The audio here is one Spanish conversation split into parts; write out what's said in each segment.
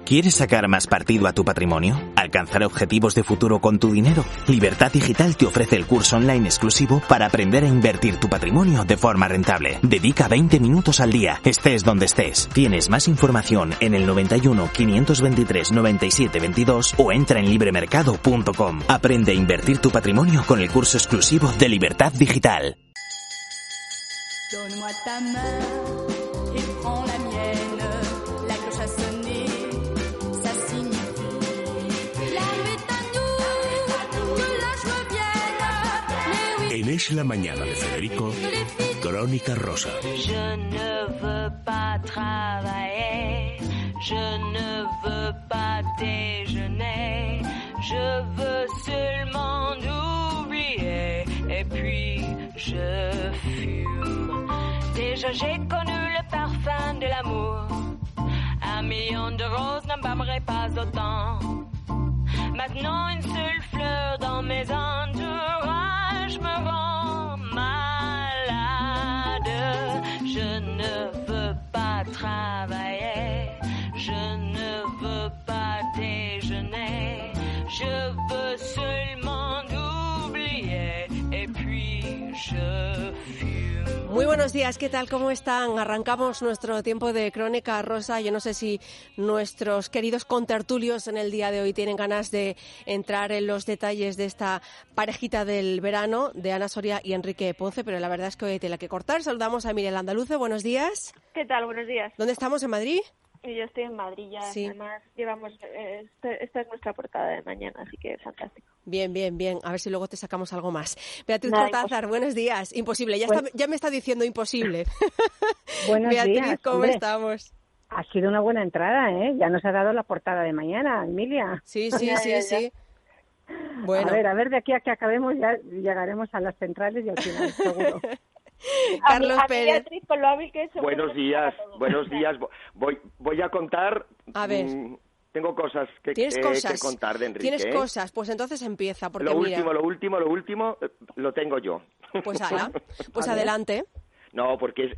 ¿Quieres sacar más partido a tu patrimonio? ¿Alcanzar objetivos de futuro con tu dinero? Libertad Digital te ofrece el curso online exclusivo para aprender a invertir tu patrimonio de forma rentable. Dedica 20 minutos al día, estés donde estés. Tienes más información en el 91 523 97 22 o entra en libremercado.com. Aprende a invertir tu patrimonio con el curso exclusivo de Libertad Digital. Donne-moi ta main et prends la mienne. La cloche a sonné, ça signifie la nuit est à nous, que la joie vienne. Mais oui, En Es la Mañana de Federico, Crónica Rosa. Je ne veux pas travailler, je ne veux pas déjeuner, je veux seulement oublier et puis je fume. Déjà j'ai connu le parfum de l'amour, 1 million de roses n'embaumerait pas autant. Maintenant une seule fleur dans mes entourages me rend malade. Je ne veux pas travailler, je ne veux pas déjeuner, je veux seulement oublier et puis je fume. Muy buenos días, ¿qué tal? ¿Cómo están? Arrancamos nuestro tiempo de Crónica Rosa. Yo no sé si nuestros queridos contertulios en el día de hoy tienen ganas de entrar en los detalles de esta parejita del verano de Ana Soria y Enrique Ponce, pero la verdad es que hoy hay tela que cortar. Saludamos a Miriam Andaluce, buenos días. ¿Qué tal? Buenos días. ¿Dónde estamos? ¿En Madrid? Y yo estoy en Madrid ya, Sí. Además llevamos, esta es nuestra portada de mañana, así que fantástico. Bien, bien, bien. A ver si luego te sacamos algo más. Beatriz Nada, Cortázar, buenos días. Imposible, ya me está diciendo imposible. Buenos Beatriz, días, ¿cómo hombre. estamos? Ha sido una buena entrada, ¿eh? Ya nos ha dado la portada de mañana, Emilia. Sí. Bueno. A ver, de aquí a que acabemos ya llegaremos a las centrales y al final, seguro. Carlos a mí, Pérez. Beatriz, con lo hábil que es, seguro Buenos que días, para todo. buenos días. Voy a contar. A ver. Tengo cosas que ¿Tienes cosas? que contar de Enrique. ¿Tienes ¿eh? cosas? Pues entonces empieza, porque Lo mira... último lo tengo yo. Pues ala, pues adelante. No, porque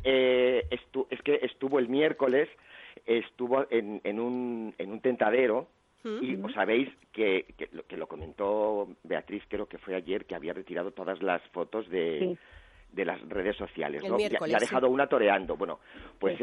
es que estuvo el miércoles, estuvo en un tentadero. Y os sabéis que lo comentó Beatriz, creo que fue ayer, que había retirado todas las fotos de las redes sociales, El ¿no? miércoles, y ha dejado una toreando. Bueno, pues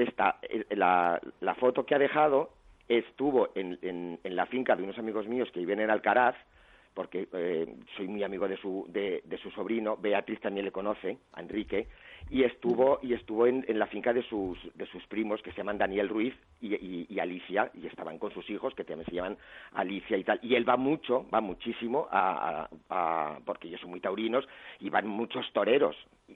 la foto que ha dejado estuvo en la finca de unos amigos míos que viven en Alcaraz, porque soy muy amigo de su sobrino. Beatriz también le conoce, a Enrique, y estuvo en la finca de sus primos, que se llaman Daniel Ruiz y Alicia, y estaban con sus hijos, que también se llaman Alicia y tal. Y él va muchísimo porque ellos son muy taurinos, y van muchos toreros.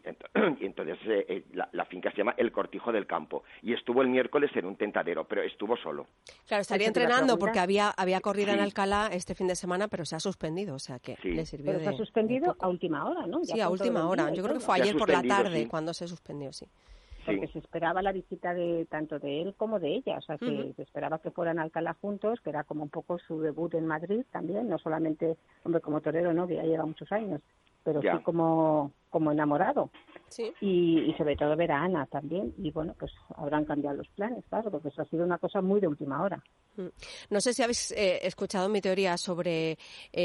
Y entonces la finca se llama El Cortijo del Campo, y estuvo el miércoles en un tentadero, pero estuvo solo. Claro, estaría entrenando porque había corrida en Sí. Alcalá este fin de semana, pero se ha suspendido, o sea que Sí. le sirvió Pero de... se ha suspendido a última hora, ¿no? Ya Sí, a con todo última el hora. día y Yo creo que todo. fue Se ha ayer por la suspendido, tarde sí. cuando se suspendió, sí. Porque se esperaba la visita de tanto de él como de ella, o sea, que se esperaba que fueran a Alcalá juntos, que era como un poco su debut en Madrid también, no solamente, hombre, como torero, ¿no?, que ya lleva muchos años, pero Ya. sí como enamorado. Sí. Y sobre todo ver a Ana también, y bueno, pues habrán cambiado los planes, claro, porque eso ha sido una cosa muy de última hora. No sé si habéis escuchado mi teoría sobre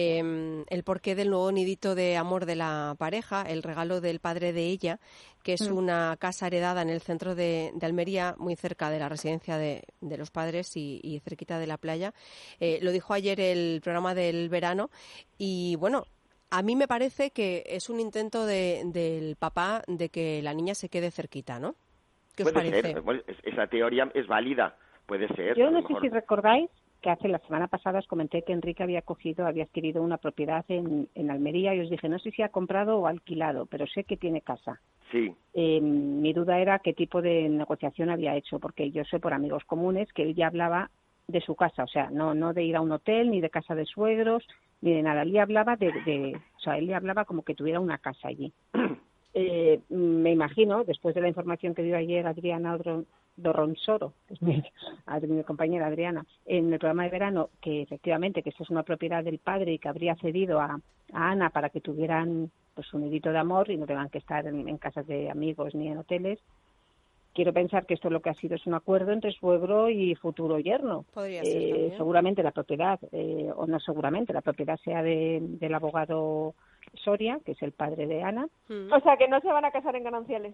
el porqué del nuevo nidito de amor de la pareja, el regalo del padre de ella, que es una casa heredada en el centro de Almería, muy cerca de la residencia de los padres y cerquita de la playa. Lo dijo ayer el programa del verano y bueno, a mí me parece que es un intento del papá de que la niña se quede cerquita, ¿no? ¿Qué os Puede parece? ser, bueno, esa teoría es válida, puede ser. Yo a lo no sé mejor. si recordáis que hace la semana pasada os comenté que Enrique había adquirido una propiedad en Almería y os dije, no sé si ha comprado o alquilado, pero sé que tiene casa. Sí. Mi duda era qué tipo de negociación había hecho, porque yo sé por amigos comunes que él ya hablaba de su casa, o sea, no de ir a un hotel, ni de casa de suegros, ni de nada. Él ya hablaba o sea, él ya hablaba como que tuviera una casa allí. Me imagino, después de la información que dio ayer Adriana Dorronsoro, que es mi compañera Adriana, en el programa de verano, que efectivamente que esa es una propiedad del padre y que habría cedido a Ana para que tuvieran pues un nidito de amor y no tengan que estar en casas de amigos ni en hoteles. quiero pensar que esto lo que ha sido es un acuerdo entre suegro y futuro yerno. Podría ser también. Seguramente la propiedad, o no seguramente, la propiedad sea del abogado Soria, que es el padre de Ana. O sea, que no se van a casar en gananciales.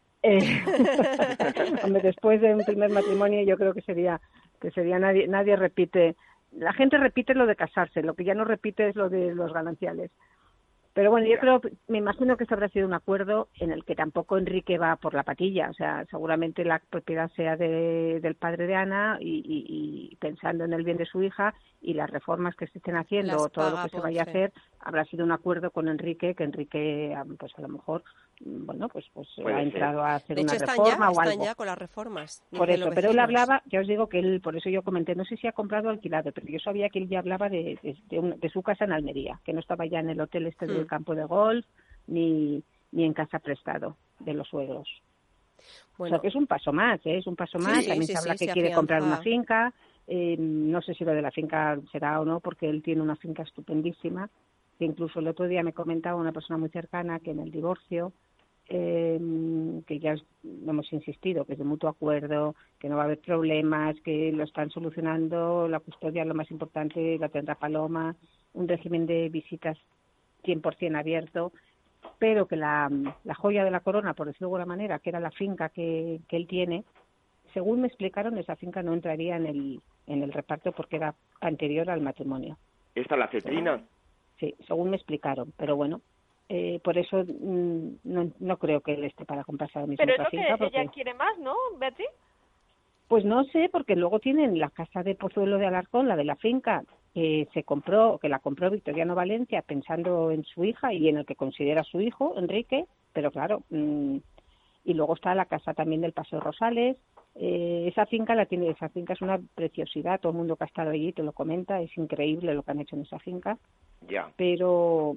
Hombre, después de un primer matrimonio yo creo que sería nadie repite, la gente repite lo de casarse, lo que ya no repite es lo de los gananciales. Pero bueno, yo me imagino que esto habrá sido un acuerdo en el que tampoco Enrique va por la patilla, o sea, seguramente la propiedad sea del padre de Ana y pensando en el bien de su hija y las reformas que se estén haciendo o todo lo que se vaya a hacer, habrá sido un acuerdo con Enrique, que Enrique, pues a lo mejor, bueno, pues ha entrado a hacer una reforma o algo. Están ya con las reformas. Por eso, pero él hablaba, ya os digo que él, por eso yo comenté, no sé si ha comprado o alquilado, pero yo sabía que él ya hablaba de su casa en Almería, que no estaba ya en el hotel del campo de golf, ni en casa prestado de los suegros. Bueno, o sea que es un paso más, es un paso más. También se habla que quiere comprar una finca. No sé si lo de la finca será o no, porque él tiene una finca estupendísima, que incluso el otro día me comentaba una persona muy cercana que en el divorcio, que ya hemos insistido, que es de mutuo acuerdo, que no va a haber problemas, que lo están solucionando, la custodia, lo más importante, la tendrá Paloma, un régimen de visitas 100% abierto, pero que la joya de la corona, por decirlo de alguna manera, que era la finca que él tiene, según me explicaron, esa finca no entraría en el reparto porque era anterior al matrimonio. ¿Esta la cetrina? Sí, según me explicaron, pero bueno, por eso no creo que él esté para comprarse la misma finca. Pero es lo que ella quiere más, ¿no, Beatriz? Pues no sé, porque luego tienen la casa de Pozuelo de Alarcón, la de la finca, que la compró Victoriano Valencia pensando en su hija y en el que considera su hijo, Enrique, pero claro, y luego está la casa también del Paseo Rosales. Esa finca es una preciosidad, todo el mundo que ha estado allí te lo comenta, es increíble lo que han hecho en esa finca. Ya. Pero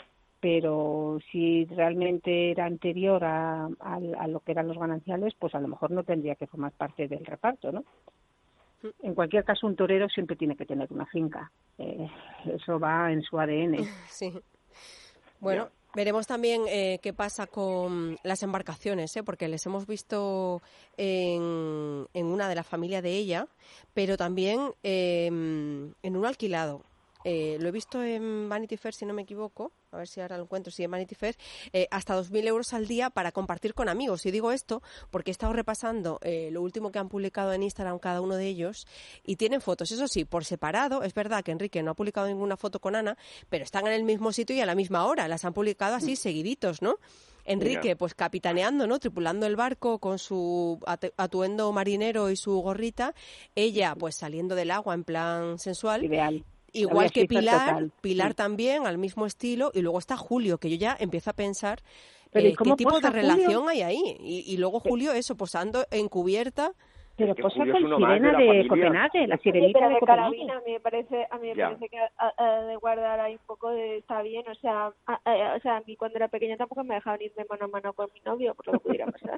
si realmente era anterior a lo que eran los gananciales, pues a lo mejor no tendría que formar parte del reparto, ¿no? En cualquier caso, un torero siempre tiene que tener una finca. Eso va en su ADN. Sí. Bueno, veremos también qué pasa con las embarcaciones, porque les hemos visto en una de la familia de ella, pero también en un alquilado. Lo he visto en Vanity Fair, si no me equivoco, a ver si ahora lo encuentro, sí, en Vanity Fair, hasta 2.000 euros al día para compartir con amigos. Y digo esto porque he estado repasando lo último que han publicado en Instagram cada uno de ellos y tienen fotos, eso sí, por separado. Es verdad que Enrique no ha publicado ninguna foto con Ana, pero están en el mismo sitio y a la misma hora, las han publicado así seguiditos, ¿no? Enrique, pues capitaneando, ¿no? Tripulando el barco con su atuendo marinero y su gorrita. Ella, pues saliendo del agua en plan sensual. Ideal. Igual que Pilar también, al mismo estilo, y luego está Julio, que yo ya empiezo a pensar qué tipo de relación hay ahí. Y luego Julio, eso, posando en cubierta. Pero posa con sirena de Copenhague, la sirenita de Copenhague. A mí me parece que ha de guardar ahí un poco de... Está bien, o sea, a mí cuando era pequeña tampoco me dejaban irme mano a mano con mi novio, por lo que pudiera pasar.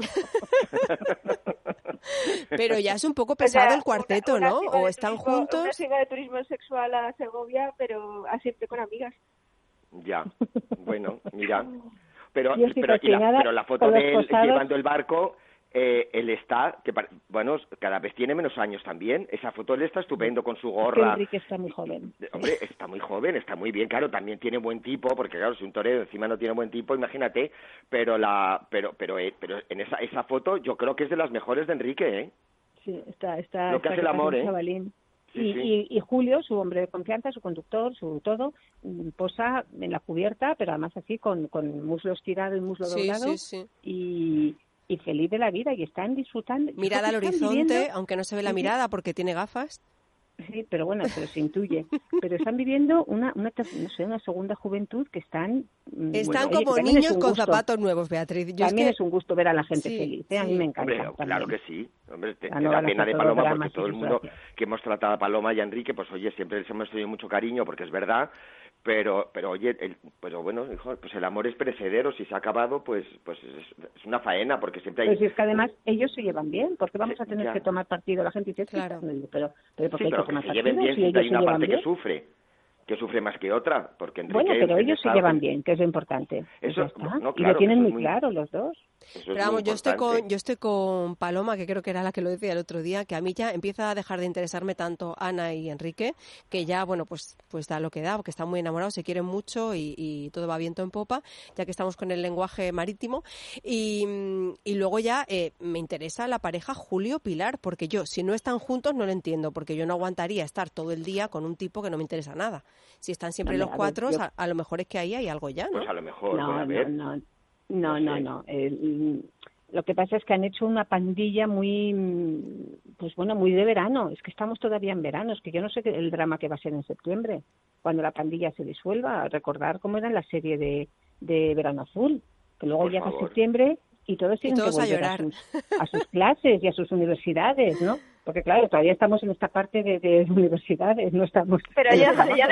Pero ya es un poco pesado el cuarteto, ¿no? O están juntos... Una chica de turismo sexual a Segovia, pero siempre con amigas. Ya, bueno, mira. Pero la foto de él llevando el barco... él está, bueno, cada vez tiene menos años también. Esa foto él está estupendo con su gorra. Enrique está muy joven. Hombre, está muy joven, está muy bien, claro, también tiene buen tipo, porque claro, si un torero encima no tiene buen tipo, imagínate, pero en esa foto yo creo que es de las mejores de Enrique, ¿eh? Sí, está lo que hace el amor, ¿eh? Chavalín. Y Julio, su hombre de confianza, su conductor, su todo, posa en la cubierta, pero además así con muslo estirado y muslo doblado. Y feliz de la vida, y están disfrutando. Mirada al horizonte, aunque no se ve la mirada porque tiene gafas. Sí, pero bueno, pero se intuye. Pero están viviendo una segunda juventud que están... como niños con zapatos nuevos, Beatriz. También es un gusto ver a la gente feliz, ¿eh? A mí me encanta. Hombre, claro que sí. Hombre, te da pena de Paloma, porque todo el mundo que hemos tratado a Paloma y a Enrique, pues oye, siempre les hemos tenido mucho cariño, porque es verdad. Pero oye, pero bueno, hijo, pues el amor es perecedero, si se ha acabado, pues es una faena, porque siempre hay... Pues es que además ellos se llevan bien, porque vamos a tener que tomar partido. La gente dice, claro. pero porque hay que tomar se partido, lleven bien, si siempre hay ellos una se parte llevan que sufre más que otra, porque Enrique... Bueno, pero ellos se llevan bien, que es lo importante. Eso, y no, claro, lo tienen muy claro los dos. Pero vamos, yo estoy con Paloma, que creo que era la que lo decía el otro día, que a mí ya empieza a dejar de interesarme tanto Ana y Enrique, que ya, bueno, pues da lo que da, porque están muy enamorados, se quieren mucho y todo va viento en popa, ya que estamos con el lenguaje marítimo. Y luego ya me interesa la pareja Julio-Pilar, porque yo, si no están juntos, no lo entiendo, porque yo no aguantaría estar todo el día con un tipo que no me interesa nada. Si están siempre los cuatro, a lo mejor es que ahí hay algo ya, ¿no? Pues a lo mejor, No. Lo que pasa es que han hecho una pandilla muy, pues bueno, muy de verano. Es que estamos todavía en verano. Es que yo no sé el drama que va a ser en septiembre, cuando la pandilla se disuelva. Recordar cómo era en la serie de Verano Azul, que luego llega septiembre y todos tienen que volver a sus clases y a sus universidades, ¿no? Porque claro, todavía estamos en esta parte de universidades, no estamos... Pero ella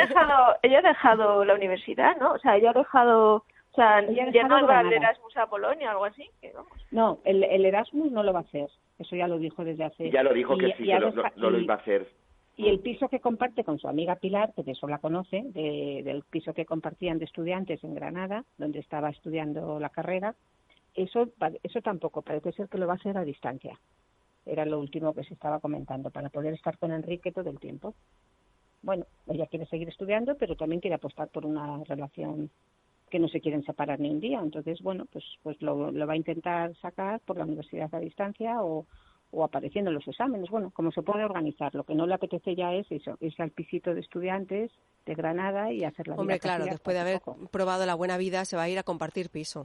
ha dejado la universidad, ¿no? O sea, ella ha dejado... O sea, ya no va el Erasmus a Polonia o algo así. Que vamos. No, el Erasmus no lo va a hacer. Eso ya lo dijo desde hace... Ya lo dijo que sí, que no lo iba a hacer. Y el piso que comparte con su amiga Pilar, que de eso la conoce, del piso que compartían de estudiantes en Granada, donde estaba estudiando la carrera, eso tampoco, parece ser que lo va a hacer a distancia. Era lo último que se estaba comentando, para poder estar con Enrique todo el tiempo. Bueno, ella quiere seguir estudiando, pero también quiere apostar por una relación que no se quieren separar ni un día. Entonces, bueno, pues lo va a intentar sacar por la universidad a distancia o apareciendo en los exámenes. Bueno, como se puede organizar. Lo que no le apetece ya es eso, irse al pisito de estudiantes de Granada y hacer la vida. Hombre, claro, después de haber probado la buena vida se va a ir a compartir piso,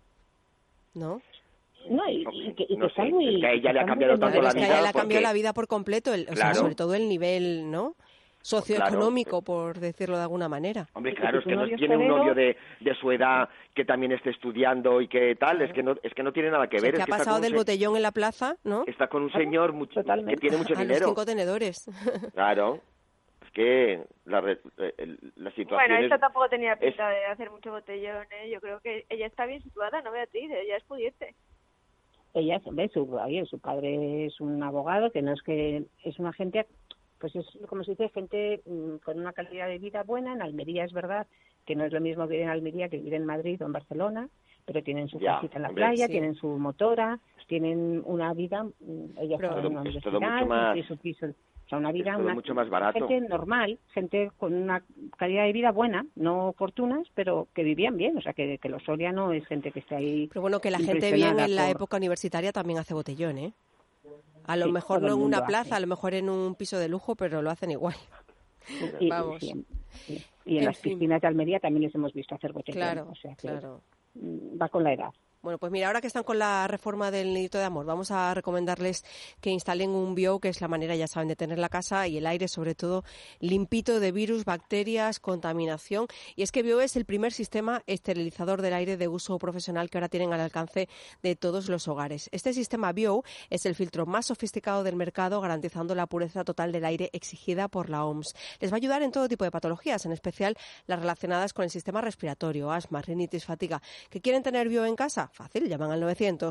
¿no? No, que está muy... Que a ella le ha cambiado tanto la vida. Que a ella le ha cambiado la vida por completo, claro. O sea, sobre todo el nivel, ¿no?, socioeconómico, por decirlo de alguna manera. Hombre, claro, es que no tiene un novio de su edad que también esté estudiando y que tal, es que no tiene nada que ver. Que ha pasado del botellón en la plaza, ¿no? Está con un señor que tiene mucho dinero. A los 5 tenedores. Claro, es que la situación Bueno, esta tampoco tenía pinta de hacer mucho botellón, ¿eh? Yo creo que ella está bien situada, no Beatriz, ella es pudiente. Ella, su padre es un abogado, que no es que es una gente... Pues es, como se dice, gente con una calidad de vida buena. En Almería es verdad que no es lo mismo vivir en Almería que vivir en Madrid o en Barcelona, pero tienen su casita en la playa, tienen su motora, tienen una vida... Ella está en una universidad, tiene su piso... O sea, una vida mucho más barato. Gente normal, gente con una calidad de vida buena, no fortunas, pero que vivían bien. O sea, que los Soria no es gente que esté ahí... Pero bueno, que la gente bien en la época universitaria también hace botellón, ¿eh? A lo mejor no en una plaza, a lo mejor en un piso de lujo, pero lo hacen igual. Vamos. Y en las piscinas de Almería también les hemos visto hacer botellón. Claro, o sea que va con la edad. Bueno, pues mira, ahora que están con la reforma del nidito de amor, vamos a recomendarles que instalen un bio, que es la manera, ya saben, de tener la casa y el aire, sobre todo, limpito de virus, bacterias, contaminación. Y es que bio es el primer sistema esterilizador del aire de uso profesional que ahora tienen al alcance de todos los hogares. Este sistema bio es el filtro más sofisticado del mercado, garantizando la pureza total del aire exigida por la OMS. Les va a ayudar en todo tipo de patologías, en especial las relacionadas con el sistema respiratorio, asma, rinitis, fatiga. ¿Que quieren tener bio en casa? Fácil, llaman al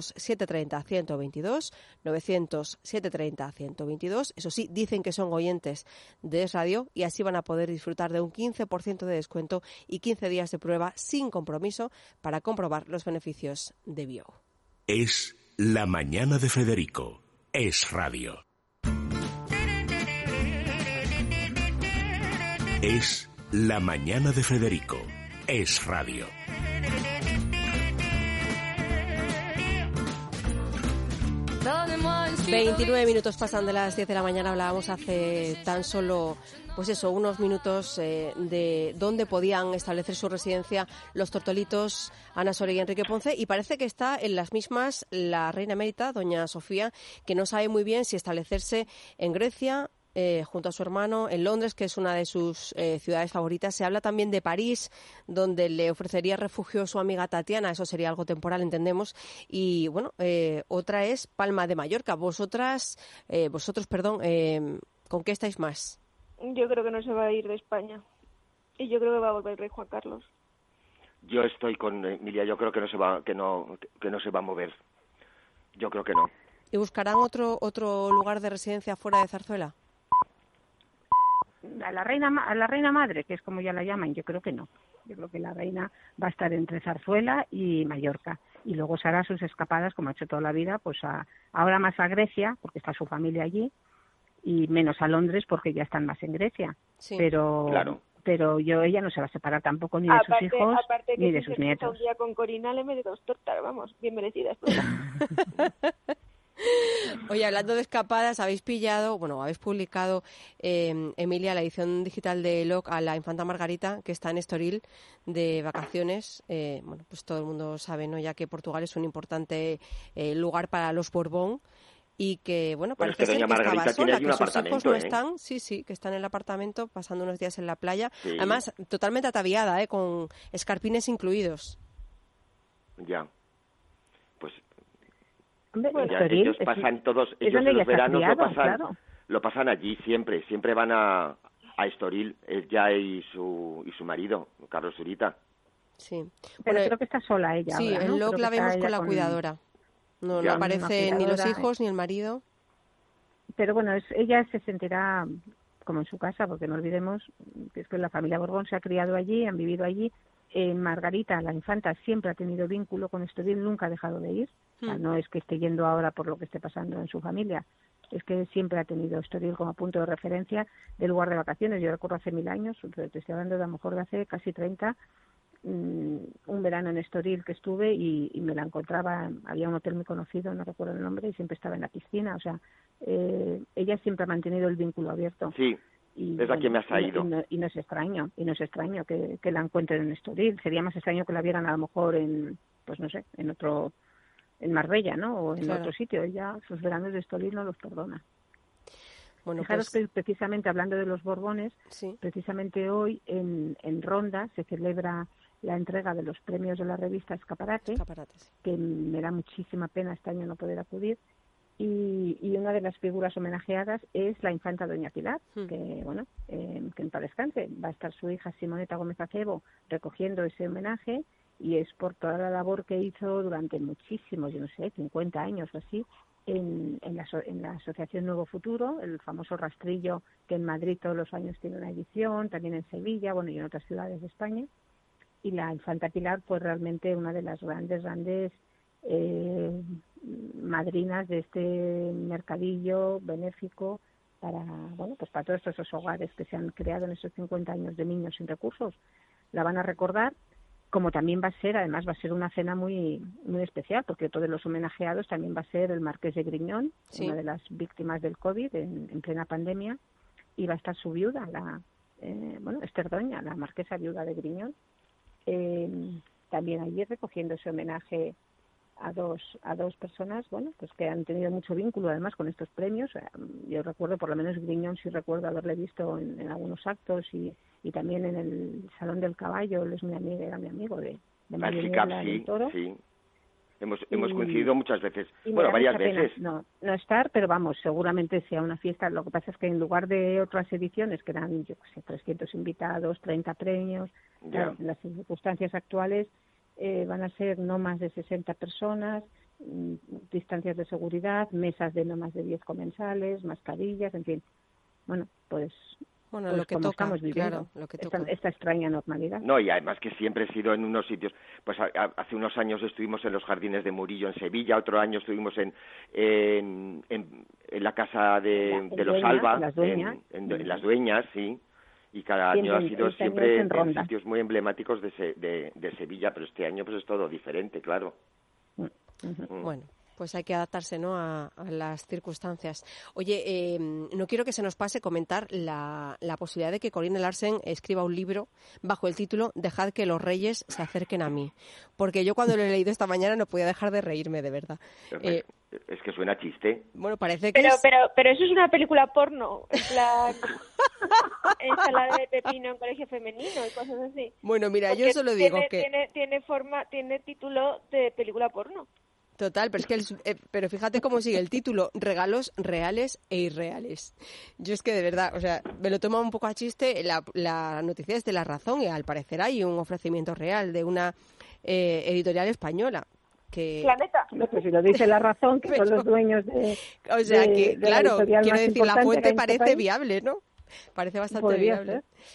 900-730-122, 900-730-122. Eso sí, dicen que son oyentes de Es Radio y así van a poder disfrutar de un 15% de descuento y 15 días de prueba sin compromiso para comprobar los beneficios de bio. Es la mañana de Federico. Es Radio. Es la mañana de Federico. Es Radio. 29 minutos pasan de las 10 de la mañana. Hablábamos hace tan solo, pues eso, unos minutos de dónde podían establecer su residencia los tortolitos Ana Soria y Enrique Ponce, y parece que está en las mismas la reina emérita, doña Sofía, que no sabe muy bien si establecerse en Grecia, junto a su hermano, en Londres, que es una de sus ciudades favoritas. Se habla también de París, donde le ofrecería refugio su amiga Tatiana. Eso sería algo temporal, entendemos. Y bueno, otra es Palma de Mallorca. Vosotros, ¿con qué estáis más? Yo creo que no se va a ir de España. Y yo creo que va a volver el rey Juan Carlos. Yo estoy con Emilia. Yo creo que no se va a mover. Yo creo que no. ¿Y buscarán otro lugar de residencia fuera de Zarzuela? A la reina madre, que es como ya la llaman, yo creo que no. Yo creo que la reina va a estar entre Zarzuela y Mallorca. y luego se hará sus escapadas, como ha hecho toda la vida, pues ahora más a Grecia, porque está su familia allí, y menos a Londres, porque ya están más en Grecia. Sí. Pero Claro. pero ella no se va a separar tampoco ni de sus hijos aparte ni que de si sus se pasa nietos. un día con Corina le mete 2 tortas, vamos, bien merecidas. Oye, hablando de escapadas, habéis publicado, Emilia, la edición digital de ELOC a la infanta Margarita, que está en Estoril de vacaciones. Bueno, pues todo el mundo sabe, ¿no?, ya que Portugal es un importante lugar para los Borbón. Y que, bueno, Bueno, parece es que ser doña que estaba Margarita tiene sola, allí que un sus hijos apartamento, no ¿eh? están, sí, que están en el apartamento pasando unos días en la playa. Sí. Además, totalmente ataviada, con escarpines incluidos. Ya. Pues Hombre, ya, Estoril ellos pasan todos, es ellos donde en ella los se ha veranos criado, claro. lo pasan allí siempre van a Estoril, ella y su marido, Carlos Zurita. Sí. Pero Bueno, creo que está sola ella sí, ahora, ¿no? en LOC Creo la que está vemos con ella la cuidadora. No Ya. aparece Una ni los cuidadora, hijos ni el marido. Pero bueno, ella se sentirá como en su casa, porque no olvidemos que es que la familia Borbón se ha criado allí, han vivido allí. Margarita, la infanta, siempre ha tenido vínculo con Estoril, nunca ha dejado de ir. O sea, no es que esté yendo ahora por lo que esté pasando en su familia, es que siempre ha tenido Estoril como punto de referencia de lugar de vacaciones. Yo recuerdo hace 1000 años, pero te estoy hablando de a lo mejor de hace casi 30, un verano en Estoril que estuve y me la encontraba, había un hotel muy conocido, no recuerdo el nombre, y siempre estaba en la piscina. O sea, ella siempre ha mantenido el vínculo abierto. Sí, y, es la que me ha traído. Y no es extraño que la encuentren en Estoril. Sería más extraño que la vieran a lo mejor en, pues no sé, en Marbella, ¿no? O en otro sitio. Ella sus veranos de Estoril no los perdona. Bueno, Fijaros que precisamente hablando de los Borbones, sí. precisamente hoy en Ronda se celebra la entrega de los premios de la revista Escaparate, que me da muchísima pena este año no poder acudir, y una de las figuras homenajeadas es la infanta doña Pilar, que bueno, que en paz descanse. Va a estar su hija Simoneta Gómez Acebo recogiendo ese homenaje, y es por toda la labor que hizo durante muchísimos, yo no sé, 50 años o así, en la Asociación Nuevo Futuro, el famoso rastrillo que en Madrid todos los años tiene una edición, también en Sevilla, bueno, y en otras ciudades de España. Y la infanta Pilar fue realmente una de las grandes madrinas de este mercadillo benéfico para, bueno, pues para todos esos hogares que se han creado en esos 50 años de niños sin recursos. La van a recordar, como también además va a ser una cena muy muy especial, porque otro de los homenajeados también va a ser el marqués de Griñón, una de las víctimas del COVID en plena pandemia, y va a estar su viuda, Esther Doña, la marquesa viuda de Griñón, también allí recogiendo ese homenaje a dos personas, bueno, pues que han tenido mucho vínculo además con estos premios. Yo recuerdo, por lo menos Griñón sí recuerdo haberle visto en algunos actos y también en el Salón del Caballo. Él es era mi amigo de Mario Niebla del Toro. Sí. Hemos coincidido muchas veces, y bueno, varias veces. No estar, pero vamos, seguramente sea una fiesta. Lo que pasa es que en lugar de otras ediciones que eran, yo qué sé, 300 invitados, 30 premios, claro, en las circunstancias actuales van a ser no más de 60 personas, distancias de seguridad, mesas de no más de 10 comensales, mascarillas, en fin. Bueno, pues lo que como toca, estamos viviendo, claro, lo que toca. Esta extraña normalidad. No, y además que siempre he sido en unos sitios, pues hace unos años estuvimos en los Jardines de Murillo en Sevilla, otro año estuvimos en la casa de los Alba, en Las Dueñas, sí, y cada año ha sido siempre en sitios muy emblemáticos de Sevilla, pero este año pues es todo diferente, claro. Bueno, pues hay que adaptarse, ¿no?, a las circunstancias. Oye, no quiero que se nos pase comentar la posibilidad de que Corinne Larsen escriba un libro bajo el título Dejad que los reyes se acerquen a mí. Porque yo cuando lo he leído esta mañana no podía dejar de reírme, de verdad. Es que suena chiste. Bueno, parece que pero eso es una película porno, en plan ensalada de pepino en colegio femenino y cosas así. Bueno, mira, porque yo solo digo que tiene título de película porno. Total, pero es que pero fíjate cómo sigue el título: regalos reales e irreales. Yo es que de verdad, o sea, me lo tomo un poco a chiste. La noticia es de La Razón y al parecer hay un ofrecimiento real de una editorial española. Planeta. Pues si lo dice La Razón, que son los dueños de... O sea que, claro, quiero decir, la fuente parece país. viable, ¿no? Parece bastante viable. Ser.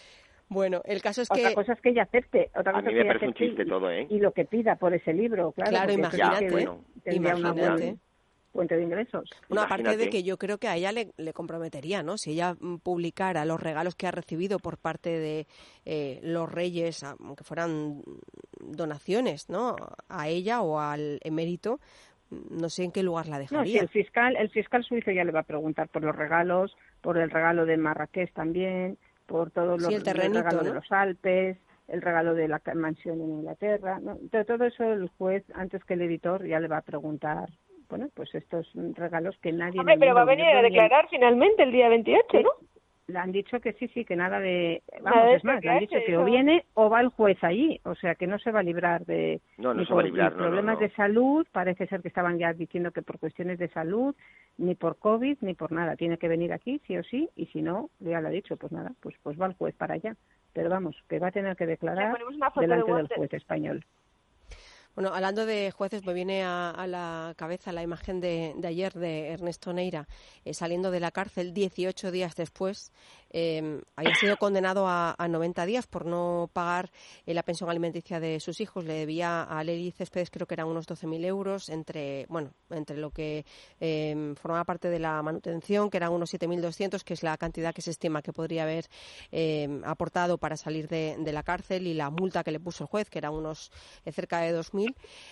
Bueno, el caso es Otra cosa es que ella acepte. A mí me parece un chiste todo, ¿eh? Y lo que pida por ese libro, claro. Claro, imagínate. Tendría una buena fuente de ingresos. Bueno, aparte de que yo creo que a ella le comprometería, ¿no? Si ella publicara los regalos que ha recibido por parte de los reyes, aunque fueran donaciones, ¿no? A ella o al emérito, no sé en qué lugar la dejaría. No, si el fiscal suizo ya le va a preguntar por los regalos, por el regalo de Marrakech también, por todos los el terrenito, regalo ¿no? de los Alpes, el regalo de la mansión en Inglaterra, ¿no? Todo eso el juez, antes que el editor, ya le va a preguntar. Bueno, pues estos regalos que nadie... Hombre, pero va a venir a declarar finalmente el día 28, sí, ¿no? Le han dicho que sí, que nada de... Vamos, es más, le han dicho que o viene o va el juez allí, o sea, que no se va a librar de... No se va a librar, problemas de salud, parece ser que estaban ya diciendo que por cuestiones de salud, ni por COVID, ni por nada. Tiene que venir aquí, sí o sí, y si no, ya le ha dicho, pues nada, pues va el juez para allá. Pero vamos, que va a tener que declarar delante del juez español. Bueno, hablando de jueces, me viene a la cabeza la imagen de ayer de Ernesto Neira saliendo de la cárcel 18 días después. Había sido condenado a 90 días por no pagar la pensión alimenticia de sus hijos. Le debía a Lely Céspedes, creo que eran unos 12.000 euros, entre lo que formaba parte de la manutención, que eran unos 7.200, que es la cantidad que se estima que podría haber aportado para salir de la cárcel, y la multa que le puso el juez, que eran unos cerca de 2.000.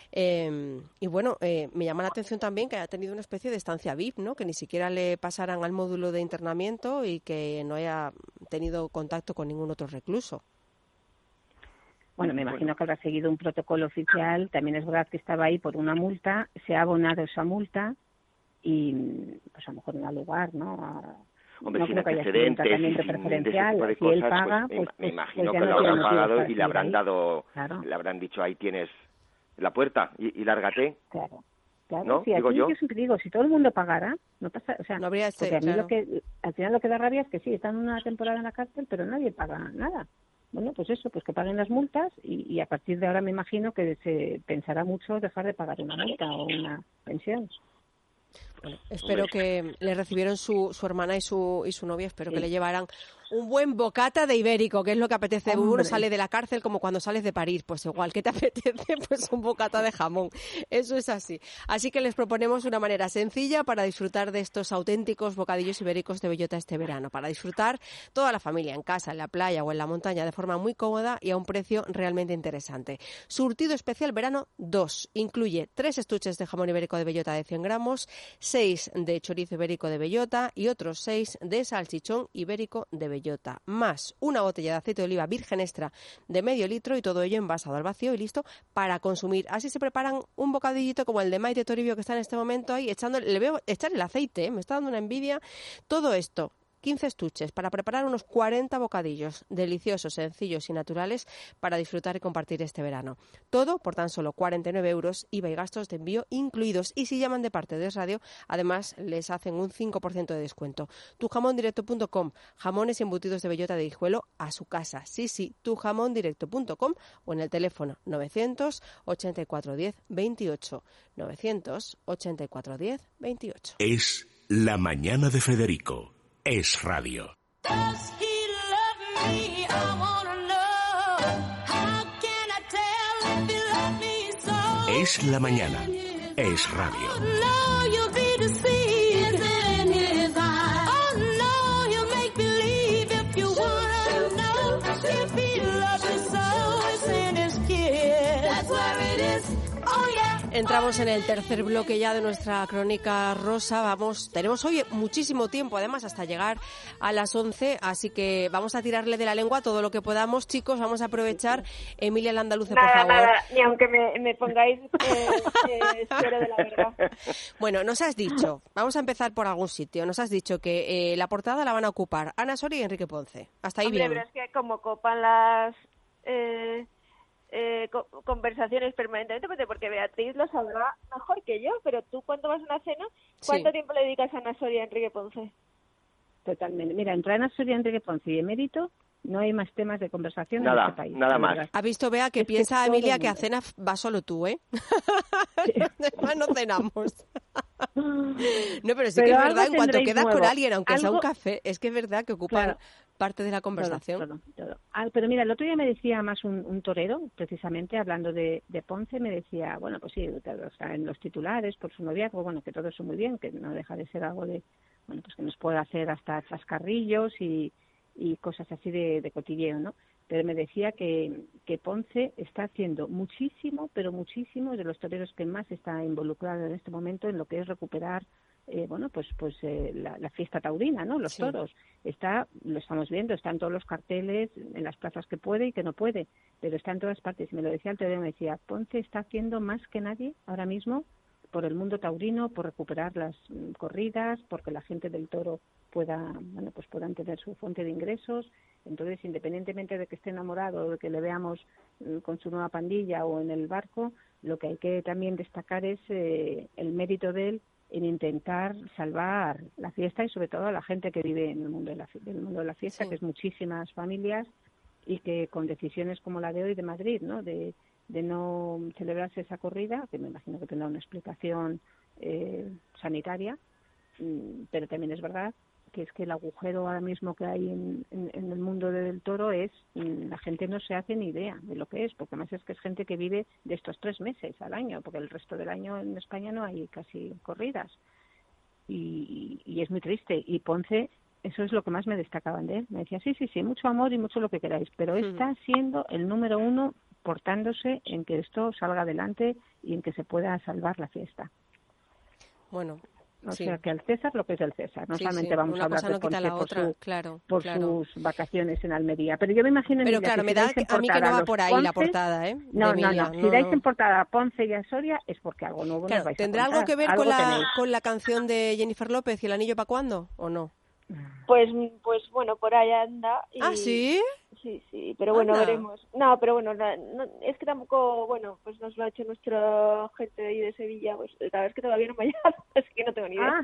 Y bueno, me llama la atención también que haya tenido una especie de estancia VIP, ¿no? Que ni siquiera le pasaran al módulo de internamiento y que no haya tenido contacto con ningún otro recluso. Bueno, me imagino que habrá seguido un protocolo oficial. También es verdad que estaba ahí por una multa, se ha abonado esa multa y pues a lo mejor no da lugar, ¿no? Hombre, no sin creo que haya sido un antecedentes, tratamiento sin preferencial. ese tipo de Si él cosas, paga, pues me imagino ya que no lo tiene habrán motivo pagado para y le habrán seguir dado, claro. Le habrán dicho, ahí tienes la puerta y lárgate. Claro. ¿No? Sí, Digo yo siempre digo, si todo el mundo pagara, no pasa, o sea, no habría porque a mí claro. al final lo que da rabia es que sí, están una temporada en la cárcel, pero nadie paga nada. Bueno, pues eso, pues que paguen las multas y a partir de ahora me imagino que se pensará mucho dejar de pagar una multa o una pensión. Bueno, espero que le recibieron su hermana y su novia, espero que le llevaran un buen bocata de ibérico, que es lo que apetece. Hombre. Uno sale de la cárcel como cuando sales de París, pues igual, ¿qué te apetece? Pues un bocata de jamón, eso es así. Así que les proponemos una manera sencilla para disfrutar de estos auténticos bocadillos ibéricos de bellota este verano, para disfrutar toda la familia en casa, en la playa o en la montaña de forma muy cómoda y a un precio realmente interesante. Surtido especial verano 2, incluye 3 estuches de jamón ibérico de bellota de 100 gramos, 6 de chorizo ibérico de bellota y otros 6 de salchichón ibérico de bellota, más una botella de aceite de oliva virgen extra de medio litro, y todo ello envasado al vacío y listo para consumir. Así se preparan un bocadillito como el de Maite Toribio, que está en este momento ahí echando, le veo echar el aceite, me está dando una envidia. Todo esto, 15 estuches para preparar unos 40 bocadillos deliciosos, sencillos y naturales para disfrutar y compartir este verano. Todo por tan solo 49 euros, IVA y gastos de envío incluidos. Y si llaman de parte de Es Radio, además les hacen un 5% de descuento. Tujamondirecto.com, jamones y embutidos de bellota de Guijuelo a su casa. Sí, tujamondirecto.com o en el teléfono 984 10 28. 984 10 28. Es La Mañana de Federico. Es Radio. Does he love me? I wanna know. How can I tell if he loves me so? Es La Mañana. Es Radio. Oh no, you'll be deceived in his eyes. Oh no, he'll make believe if you wanna know. If he loves you so, it's in his kiss. That's where it is. Oh yeah. Entramos en el tercer bloque ya de nuestra crónica rosa. Tenemos hoy muchísimo tiempo, además, hasta llegar a las 11, así que vamos a tirarle de la lengua todo lo que podamos, chicos. Vamos a aprovechar. Emilia Landaluce, por favor. Nada, ni aunque me pongáis espero de la verdad. Bueno, nos has dicho, vamos a empezar por algún sitio, nos has dicho que la portada la van a ocupar Ana Soria y Enrique Ponce. Hasta ahí bien. Pero es que como copan las conversaciones permanentemente, porque Beatriz lo sabrá mejor que yo, pero tú cuando vas a una cena, ¿cuánto tiempo le dedicas a Ana Soria y Enrique Ponce? Totalmente. Mira, entre Ana Soria, Enrique Ponce y Emérito no hay más temas de conversación en este país. Nada más. Ha visto, Bea, que piensa Emilia que a cena va solo tú, ¿eh? Además no cenamos. No, pero sí que es verdad, en cuanto quedas con alguien, aunque sea un café, es que es verdad que ocupan parte de la conversación. Todo. Pero mira, el otro día me decía más un torero, precisamente hablando de Ponce, me decía, bueno, pues sí, o sea, en los titulares por su noviazgo, bueno, que todo eso muy bien, que no deja de ser algo de, bueno, pues que nos puede hacer hasta chascarrillos y cosas así de cotilleo, ¿no? Pero me decía que Ponce está haciendo muchísimo, pero muchísimo, de los toreros que más está involucrado en este momento en lo que es recuperar la fiesta taurina, ¿no? Los toros. Lo estamos viendo, está en todos los carteles, en las plazas que puede y que no puede, pero está en todas partes. Y me lo decía el torero, me decía, Ponce está haciendo más que nadie ahora mismo por el mundo taurino, por recuperar las corridas, porque la gente del toro puedan tener su fuente de ingresos. Entonces, independientemente de que esté enamorado o de que le veamos con su nueva pandilla o en el barco, lo que hay que también destacar es el mérito de él en intentar salvar la fiesta y sobre todo a la gente que vive en el mundo de la fiesta, que es muchísimas familias, y que con decisiones como la de hoy de Madrid, ¿no? De no celebrarse esa corrida, que me imagino que tendrá una explicación sanitaria, pero también es verdad que es que el agujero ahora mismo que hay en el mundo del toro es, la gente no se hace ni idea de lo que es, porque además es que es gente que vive de estos 3 meses al año, porque el resto del año en España no hay casi corridas, y es muy triste. Y Ponce, eso es lo que más me destacaban de él, me decía, sí, mucho amor y mucho lo que queráis, pero está siendo el número 1 portándose en que esto salga adelante y en que se pueda salvar la fiesta. Bueno, o sea, que al César lo que es del César. No solamente vamos a hablar de Ponce por sus vacaciones en Almería. Pero yo me imagino... Pero claro, me da a mí que no va por ahí Ponce, la portada, ¿eh? No. Si dais en portada a Ponce y a Soria es porque algo nuevo nos vais a ¿Tendrá contar. algo que ver con la canción de Jennifer López y El anillo para cuándo, o no? Pues bueno, por ahí anda. Y... ¿Ah, sí? Sí, pero bueno, veremos. No, pero bueno, no, es que tampoco, bueno, pues nos lo ha hecho nuestra gente de ahí de Sevilla, pues la verdad es que todavía no me ha llegado, así que no tengo ni idea.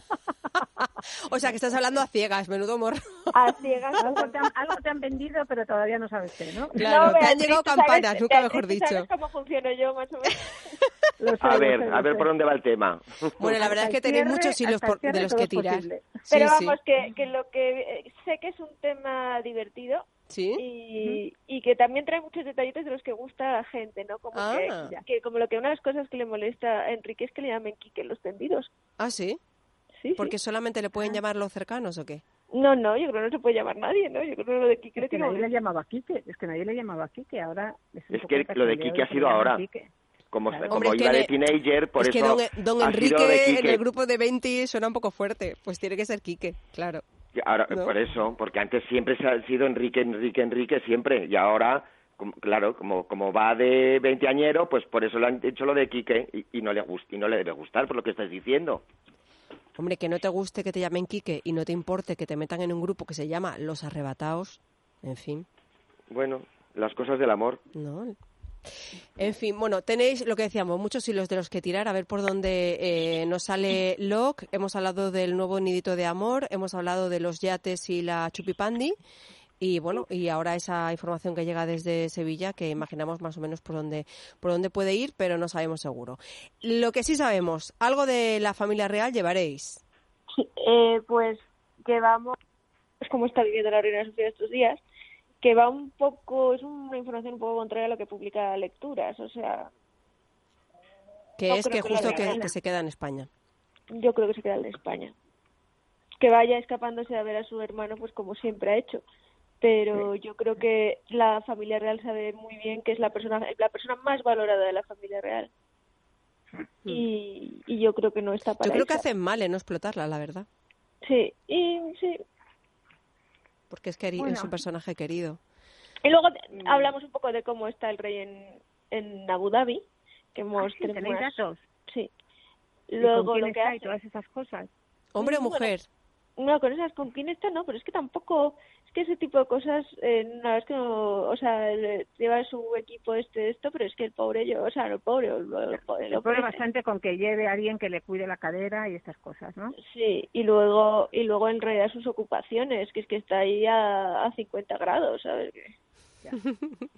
O sea, que estás hablando a ciegas, menudo morro. A ciegas. Algo te han vendido, pero todavía no sabes qué, ¿no? Claro, te han llegado campanas, nunca mejor dicho. ¿Sabes cómo funciono yo, más o menos? A ver por dónde va el tema. Bueno, la verdad es que tenéis muchos hilos de los que tirar. Pero vamos, que lo que sé que es un tema divertido. ¿Sí? Y que también trae muchos detallitos de los que gusta a la gente, ¿no? Como que como lo que una de las cosas que le molesta a Enrique es que le llamen Quique los tendidos. ¿Ah, sí? Sí. ¿Porque solamente le pueden llamar los cercanos o qué? No, yo creo que no se puede llamar nadie, ¿no? Yo creo que lo de Quique es que nadie le llamaba Quique, ahora... Es que lo de Quique ha sido ahora. Como iba de teenager, por eso... Es que don Enrique en el grupo de 20 suena un poco fuerte, pues tiene que ser Quique, claro. Ahora, ¿no? Por eso, porque antes siempre se ha sido Enrique siempre, y ahora, claro, como va de veinteañero, pues por eso le han hecho lo de Quique y no le debe gustar, por lo que estás diciendo. Hombre, que no te guste que te llamen Quique y no te importe que te metan en un grupo que se llama Los Arrebataos, en fin. Bueno, las cosas del amor. No. En fin, bueno, tenéis lo que decíamos, muchos hilos de los que tirar, a ver por dónde nos sale Locke. Hemos hablado del nuevo nidito de amor, hemos hablado de los yates y la chupipandi, y bueno, y ahora esa información que llega desde Sevilla, que imaginamos más o menos por dónde puede ir, pero no sabemos seguro. Lo que sí sabemos, algo de la familia real llevaréis. Pues que vamos, es como está viviendo la reina Sofía estos días, que va un poco, es una información un poco contraria a lo que publica Lecturas, o sea... Que es que justo que se queda en España. Yo creo que se queda en España. Que vaya escapándose a ver a su hermano, pues como siempre ha hecho. Pero yo creo que la familia real sabe muy bien que es la persona más valorada de la familia real. Y yo creo que no está para Yo creo eso. que hacen mal en no explotarla, la verdad. Sí. Porque es que es un personaje querido. Y luego hablamos un poco de cómo está el rey en Abu Dhabi. Que ¿Tenéis datos? Sí. Luego ¿con quién lo que está y todas esas cosas? ¿Hombre o mujer? No, con esas, con quién está no, pero es que tampoco... Es que ese tipo de cosas, la verdad es que no... O sea, lleva su equipo esto, pero es que el pobre el pobre bastante con que lleve a alguien que le cuide la cadera y estas cosas, ¿no? Sí, y luego en realidad sus ocupaciones, que es que está ahí a 50 grados, ¿sabes?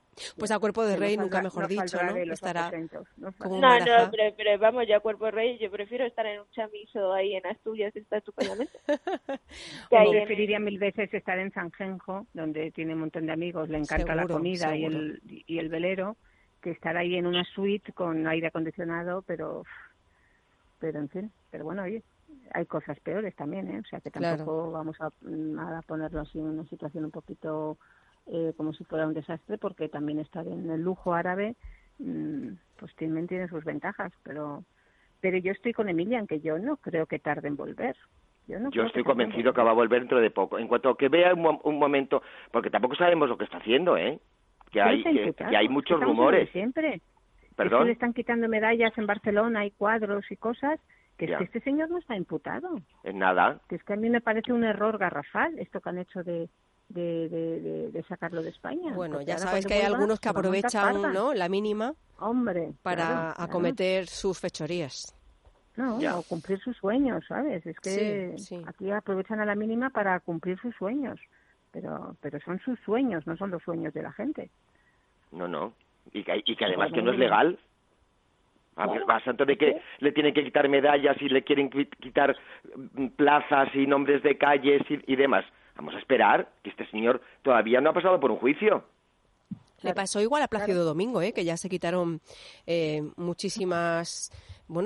Pues a cuerpo de Que rey, no nunca saldrá- mejor no dicho, saldrá ¿no? de los Estará aposentos, no como No, Maraza. pero vamos, yo a cuerpo de rey, yo prefiero estar en un chamizo ahí en Asturias, está estupendamente. Que ahí Yo en- preferiría 1000 veces estar en Sanjenjo, donde tiene un montón de amigos, le encanta la Seguro, comida y seguro. el velero, que estar ahí en una suite con aire acondicionado, pero en fin, pero bueno, oye, hay cosas peores también, ¿eh? O sea que Claro. tampoco vamos a ponerlo así en una situación un poquito como si fuera un desastre, porque también estar en el lujo árabe pues también tiene sus ventajas, pero yo estoy con Emilia en que yo no creo que tarde en volver. Yo Estoy convencido que va a volver dentro de poco. En cuanto que vea un momento, porque tampoco sabemos lo que está haciendo, ¿eh? Que hay muchos rumores. Siempre. ¿Perdón? Es que le están quitando medallas en Barcelona, hay cuadros y cosas, que es Ya. que este señor no está imputado. En nada. Que es que a mí me parece un error garrafal esto que han hecho de sacarlo de España. Bueno, Porque ya ahora sabes cuando que hay vuelva, algunos que se va a montar aprovechan, parda. ¿no?, la mínima Hombre, para claro. acometer sus fechorías. No, Ya. o cumplir sus sueños, ¿sabes? Es que Sí, sí. aquí aprovechan a la mínima para cumplir sus sueños. Pero son sus sueños, no son los sueños de la gente. No. Y que además que no es legal. A santo de que ¿Sí? le tienen que quitar medallas y le quieren quitar plazas y nombres de calles y demás. Vamos a esperar, que este señor todavía no ha pasado por un juicio. Le pasó igual a Plácido Domingo, que ya se quitaron muchísimas,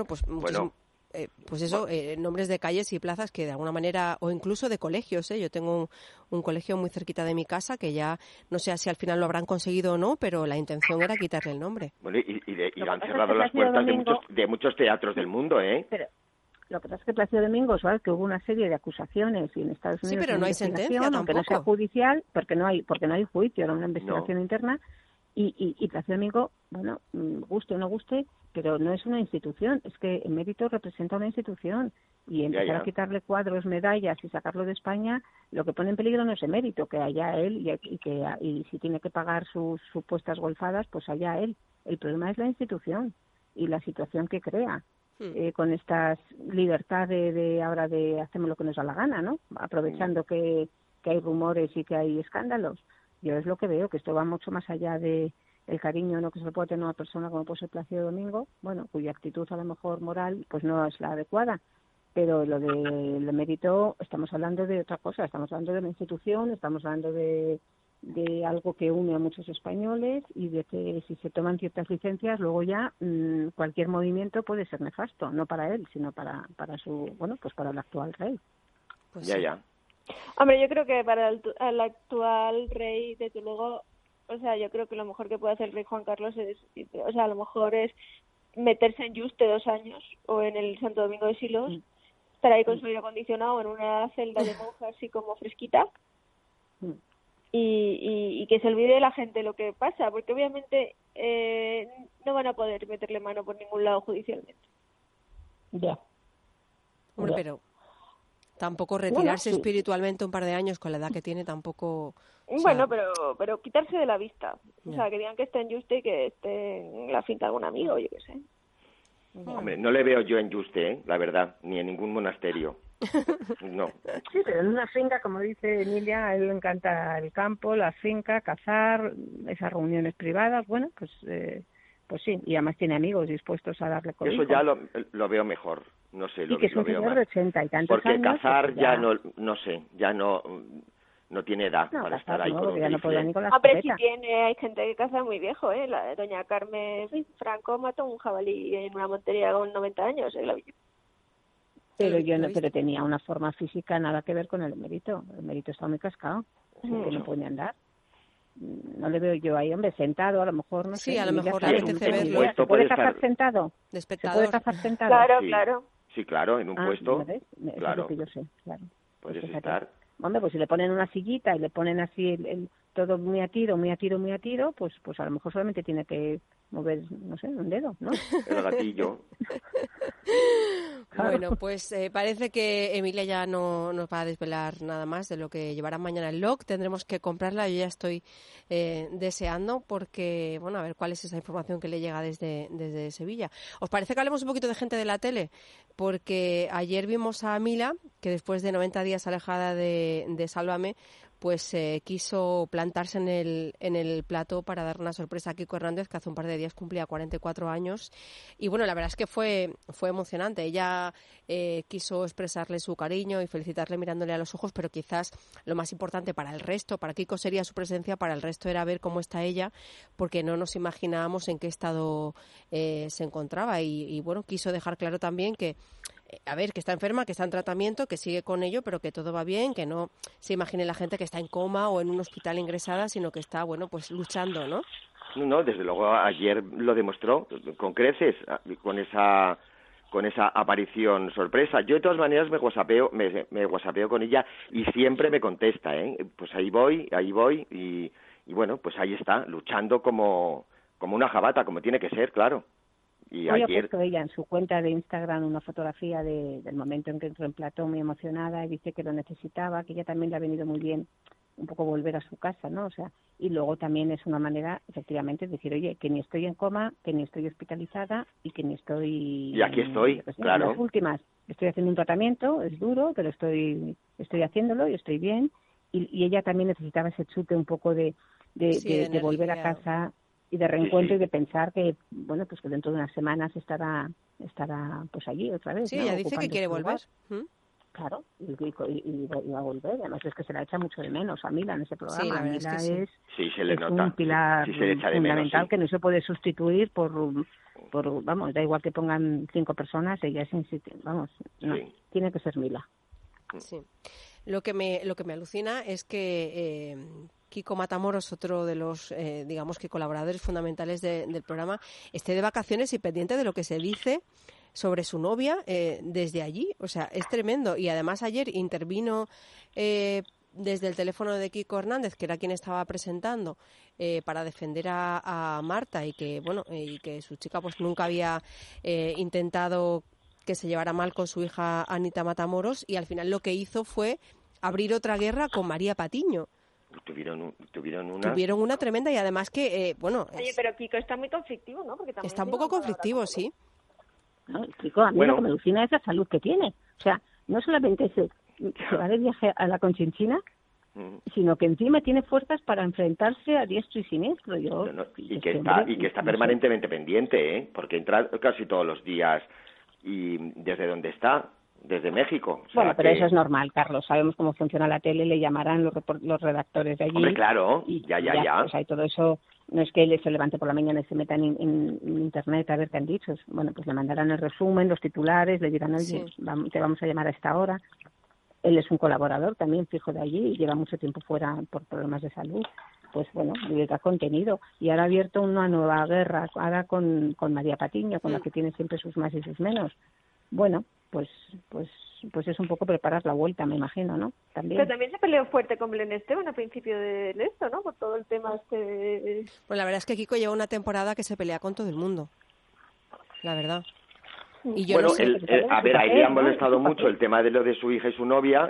nombres de calles y plazas que de alguna manera, o incluso de colegios, yo tengo un colegio muy cerquita de mi casa que ya no sé si al final lo habrán conseguido o no, pero la intención era quitarle el nombre. Bueno, y Lo han que pasa cerrado es que las Plácido puertas Domingo- de muchos teatros del mundo, ¿eh? Pero lo que pasa es que Plácido Domingo, ¿sabes? Que hubo una serie de acusaciones y en Estados Sí, Unidos pero no hay sentencia aunque no sea tampoco. judicial, porque no hay juicio, era una investigación interna. Y Plácido Domingo, bueno, guste o no guste, pero no es una institución, es que Emérito representa una institución y empezar Ya. a quitarle cuadros, medallas y sacarlo de España, lo que pone en peligro no es Emérito, que allá él y si tiene que pagar sus supuestas golfadas, pues allá él. El problema es la institución y la situación que crea. Con estas libertades de ahora de hacemos lo que nos da la gana, ¿no? Aprovechando que hay rumores y que hay escándalos. Yo es lo que veo, que esto va mucho más allá de el cariño, ¿no?, que se le puede tener a una persona como puede ser Plácido Domingo, bueno, cuya actitud a lo mejor moral pues no es la adecuada. Pero lo del Emérito, estamos hablando de otra cosa, estamos hablando de una institución, estamos hablando de algo que une a muchos españoles y de que si se toman ciertas licencias, luego ya cualquier movimiento puede ser nefasto, no para él, sino para el actual rey. Pues Ya, sí. ya. Hombre, yo creo que para el actual rey, desde luego, o sea, yo creo que lo mejor que puede hacer el rey Juan Carlos es, o sea, a lo mejor es meterse en Yuste 2 años o en el Santo Domingo de Silos, estar ahí con su aire acondicionado en una celda de monja así como fresquita y que se olvide la gente lo que pasa, porque obviamente no van a poder meterle mano por ningún lado judicialmente. Ya. Hombre, Ya. pero tampoco retirarse sí. espiritualmente un par de años con la edad que tiene tampoco... o sea, Bueno, pero quitarse de la vista. O Ya. sea, que digan que esté en Yuste y que esté en la finca de algún amigo, yo qué sé. Hombre, no le veo yo en Yuste, la verdad, ni en ningún monasterio. No. Sí, pero en una finca, como dice Emilia, a él le encanta el campo, la finca, cazar, esas reuniones privadas, bueno, pues sí, y además tiene amigos dispuestos a darle cobijo. Eso ya lo veo mejor, no sé, Y que es lo un veo señor más. de 80 y tantos Porque años. cazar pues ya no sé, ya no tiene edad No, para cazar estar ahí no, con un porque ya no podía rifle. ni con la Hombre, si escopeta. hay gente que caza muy viejo, ¿eh? La doña Carmen Franco mató un jabalí en una montería con 90 años, la vi. Pero ¿Lo viste? pero tenía una forma física nada que ver con el Emérito. El Emérito está muy cascado, que no puede ni andar. No le veo yo ahí, hombre, sentado, a lo mejor, no Sí, sé. a lo Emilia mejor sabe, le no apetece tengo ni verlo. idea. ¿Se Puesto puede puede cazar estar sentado? de ¿Se puede espectador. cazar sentado? Claro, Sí. claro. Sí, claro, en un puesto, ¿ya ves? Eso es claro, lo que yo sé, claro. puedes Pues fíjate. estar. Hombre, pues si le ponen una sillita y le ponen así el todo muy a tiro, pues a lo mejor solamente tiene que mover, no sé, un dedo, ¿no? El gatillo. Claro. Bueno, pues parece que Emilia ya no nos va a desvelar nada más de lo que llevará mañana el log. Tendremos que comprarla, yo ya estoy deseando porque, bueno, a ver cuál es esa información que le llega desde Sevilla. ¿Os parece que hablemos un poquito de gente de la tele? Porque ayer vimos a Mila, que después de 90 días alejada de Sálvame, pues quiso plantarse en el plato para dar una sorpresa a Kiko Hernández, que hace un par de días cumplía 44 años. Y bueno, la verdad es que fue emocionante. Ella quiso expresarle su cariño y felicitarle mirándole a los ojos, pero quizás lo más importante para el resto, para Kiko sería su presencia, para el resto era ver cómo está ella, porque no nos imaginábamos en qué estado se encontraba. Y bueno, quiso dejar claro también que que está enferma, que está en tratamiento, que sigue con ello, pero que todo va bien, que no se imagine la gente que está en coma o en un hospital ingresada, sino que está, bueno, pues luchando, ¿no? No, desde luego ayer lo demostró con creces, con esa aparición sorpresa. Yo de todas maneras me whatsappeo con ella y siempre me contesta, pues ahí voy y bueno, pues ahí está, luchando como una jabata, como tiene que ser, claro. Y hoy ayer ha puesto ella en su cuenta de Instagram una fotografía del momento en que entró en plató, muy emocionada, y dice que lo necesitaba, que ella también le ha venido muy bien un poco volver a su casa, ¿no? O sea, y luego también es una manera, efectivamente, de decir, oye, que ni estoy en coma, que ni estoy hospitalizada y que ni estoy... Y aquí estoy, claro. En las últimas, estoy haciendo un tratamiento, es duro, pero estoy haciéndolo y estoy bien. Y ella también necesitaba ese chute un poco de volver a casa y de reencuentro, sí. Y de pensar que, bueno, pues que dentro de unas semanas estará pues allí otra vez. Sí, ¿no? ella dice que quiere volver. Claro, y va a volver. Además es que se la echa mucho de menos a Mila en ese programa. Sí, la verdad Mila es que sí, se le nota. Un pilar fundamental menos, sí. Que no se puede sustituir por, vamos, da igual que pongan 5 personas, ella es vamos, no, sí. Tiene que ser Mila. Sí. Lo que me alucina es que Kiko Matamoros, otro de los, digamos que colaboradores fundamentales del programa, esté de vacaciones y pendiente de lo que se dice sobre su novia desde allí. O sea, es tremendo. Y además ayer intervino desde el teléfono de Kiko Hernández, que era quien estaba presentando, para defender a Marta y que, bueno, y que su chica pues nunca había intentado que se llevara mal con su hija Anita Matamoros, y al final lo que hizo fue abrir otra guerra con María Patiño. Tuvieron una tremenda, y además que, bueno... Oye, pero Kiko está muy conflictivo, ¿no? Porque también está un poco conflictivo, sí. No, Kiko, a mí lo que me alucina es la salud que tiene. O sea, no solamente se va de viaje a la Conchinchina, sino que encima tiene fuerzas para enfrentarse a diestro y siniestro. Y que está permanentemente pendiente, porque entra casi todos los días. ¿Y desde dónde está? Desde México. O sea, bueno, pero eso es normal, Carlos. Sabemos cómo funciona la tele, le llamarán los redactores de allí. Hombre, claro, y ya. O sea, y todo eso, no es que él se levante por la mañana y se meta en Internet a ver qué han dicho. Bueno, pues le mandarán el resumen, los titulares, le dirán, oye, sí, te vamos a llamar a esta hora. Él es un colaborador también fijo de allí y lleva mucho tiempo fuera por problemas de salud. Pues bueno, le da contenido. Y ahora ha abierto una nueva guerra, ahora con María Patiño, con la que tiene siempre sus más y sus menos. Bueno, pues es un poco preparar la vuelta, me imagino, ¿no? Pero también se peleó fuerte con Belén Esteban al principio de esto, ¿no? Por todo el tema este... Pues la verdad es que Kiko lleva una temporada que se pelea con todo el mundo, la verdad. Y yo bueno, no sé, a él le ha molestado mucho el tema de lo de su hija y su novia.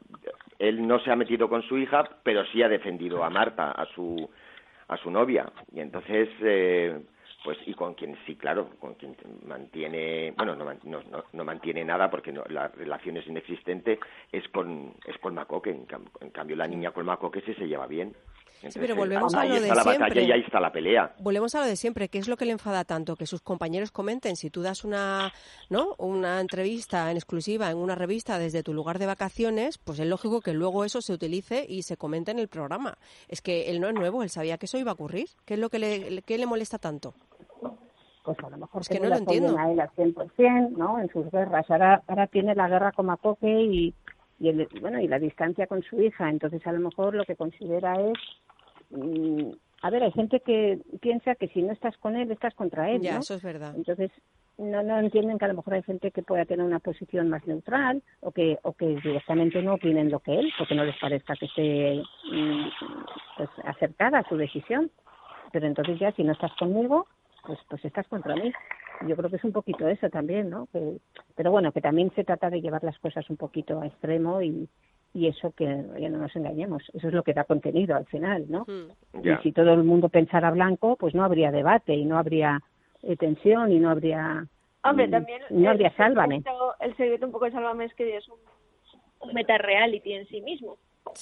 Él no se ha metido con su hija, pero sí ha defendido a Marta, a su novia. Y entonces, pues, y con quien sí, claro, con quien mantiene, bueno, no mantiene nada porque la relación es inexistente, es con Macoque. En cambio, la niña con Macoque se lleva bien. Entonces, sí, pero volvemos a lo de siempre. Ahí está la batalla y ahí está la pelea. Volvemos a lo de siempre. ¿Qué es lo que le enfada tanto? Que sus compañeros comenten. Si tú das una entrevista en exclusiva en una revista desde tu lugar de vacaciones, pues es lógico que luego eso se utilice y se comente en el programa. Es que él no es nuevo, él sabía que eso iba a ocurrir. ¿Qué es lo que le molesta tanto? Pues a lo mejor es que no lo entiendo. A él al 100%, ¿no? En sus guerras. Ahora tiene la guerra con Macoque y la distancia con su hija. Entonces a lo mejor lo que considera es... a ver, hay gente que piensa que si no estás con él, estás contra él, ya, ¿no? Eso es verdad. Entonces no entienden que a lo mejor hay gente que pueda tener una posición más neutral o que directamente no opinen lo que él, porque no les parezca que esté pues acertada a su decisión. Pero entonces ya si no estás conmigo, pues estás contra mí. Yo creo que es un poquito eso también, ¿no? Pero bueno, que también se trata de llevar las cosas un poquito a extremo y eso, que ya no nos engañemos, eso es lo que da contenido al final, ¿no? Y si todo el mundo pensara blanco, pues no habría debate y no habría tensión y no habría... Hombre, también no habría Sálvame. El secreto un poco de Sálvame es que es un meta-reality en sí mismo.